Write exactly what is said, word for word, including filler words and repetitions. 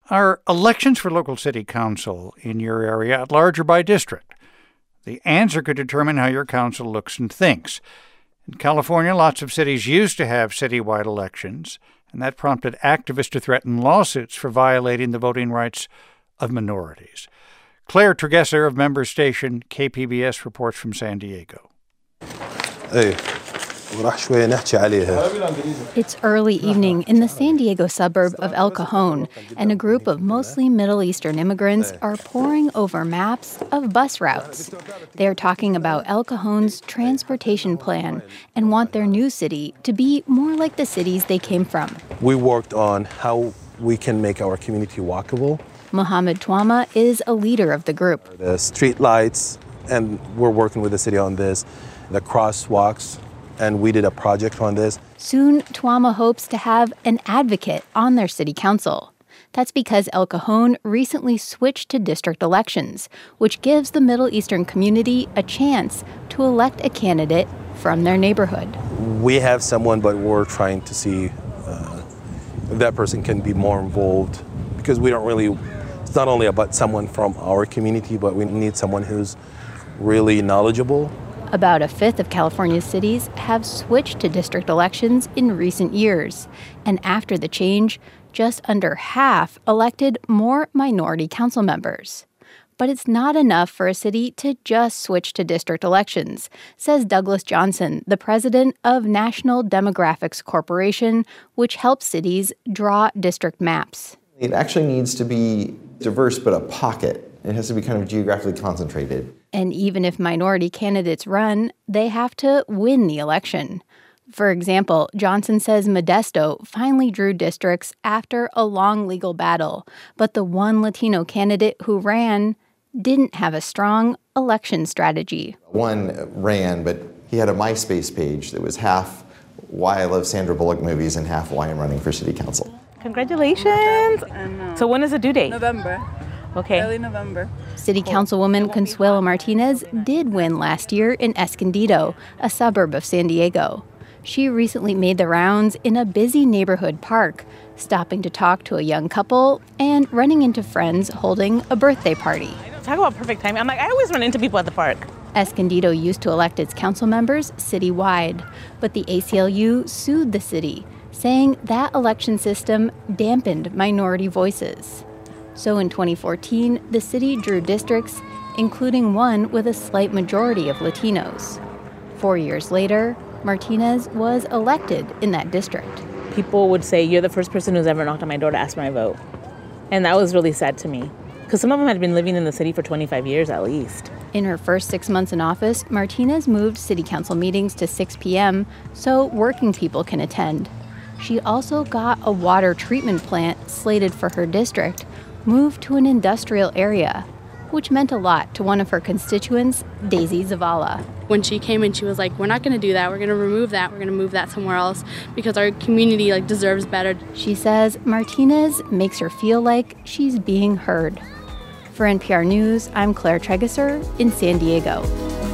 Are elections for local city council in your area at large or by district? The answer could determine how your council looks and thinks. In California, lots of cities used to have citywide elections, and that prompted activists to threaten lawsuits for violating the voting rights of minorities. Claire Tregesser of member station K P B S reports from San Diego. It's early evening in the San Diego suburb of El Cajon, and a group of mostly Middle Eastern immigrants are poring over maps of bus routes. They are talking about El Cajon's transportation plan and want their new city to be more like the cities they came from. We worked on how we can make our community walkable. Mohammed Tuama is a leader of the group. The street lights, and we're working with the city on this, the crosswalks, and we did a project on this. Soon, Tuama hopes to have an advocate on their city council. That's because El Cajon recently switched to district elections, which gives the Middle Eastern community a chance to elect a candidate from their neighborhood. We have someone, but we're trying to see uh, if that person can be more involved, because we don't really, it's not only about someone from our community, but we need someone who's really knowledgeable. About a fifth of California's cities have switched to district elections in recent years. And after the change, just under half elected more minority council members. But it's not enough for a city to just switch to district elections, says Douglas Johnson, the president of National Demographics Corporation, which helps cities draw district maps. It actually needs to be diverse, but a pocket. It has to be kind of geographically concentrated. And even if minority candidates run, they have to win the election. For example, Johnson says Modesto finally drew districts after a long legal battle, but the one Latino candidate who ran didn't have a strong election strategy. One ran, but he had a MySpace page that was half why I love Sandra Bullock movies and half why I'm running for city council. Congratulations! So when is the due date? November. Okay. Early November. City Councilwoman Consuelo Martinez did win last year in Escondido, a suburb of San Diego. She recently made the rounds in a busy neighborhood park, stopping to talk to a young couple and running into friends holding a birthday party. Talk about perfect timing. I'm like, I always run into people at the park. Escondido used to elect its council members citywide, but the A C L U sued the city, saying that election system dampened minority voices. So in twenty fourteen, the city drew districts, including one with a slight majority of Latinos. Four years later, Martinez was elected in that district. People would say, you're the first person who's ever knocked on my door to ask my vote. And that was really sad to me, because some of them had been living in the city for twenty-five years at least. In her first six months in office, Martinez moved city council meetings to six p.m. so working people can attend. She also got a water treatment plant slated for her district moved to an industrial area, which meant a lot to one of her constituents, Daisy Zavala. When she came in, she was like, we're not going to do that. We're going to remove that. We're going to move that somewhere else because our community like deserves better. She says Martinez makes her feel like she's being heard. For N P R News, I'm Claire Tregesser in San Diego.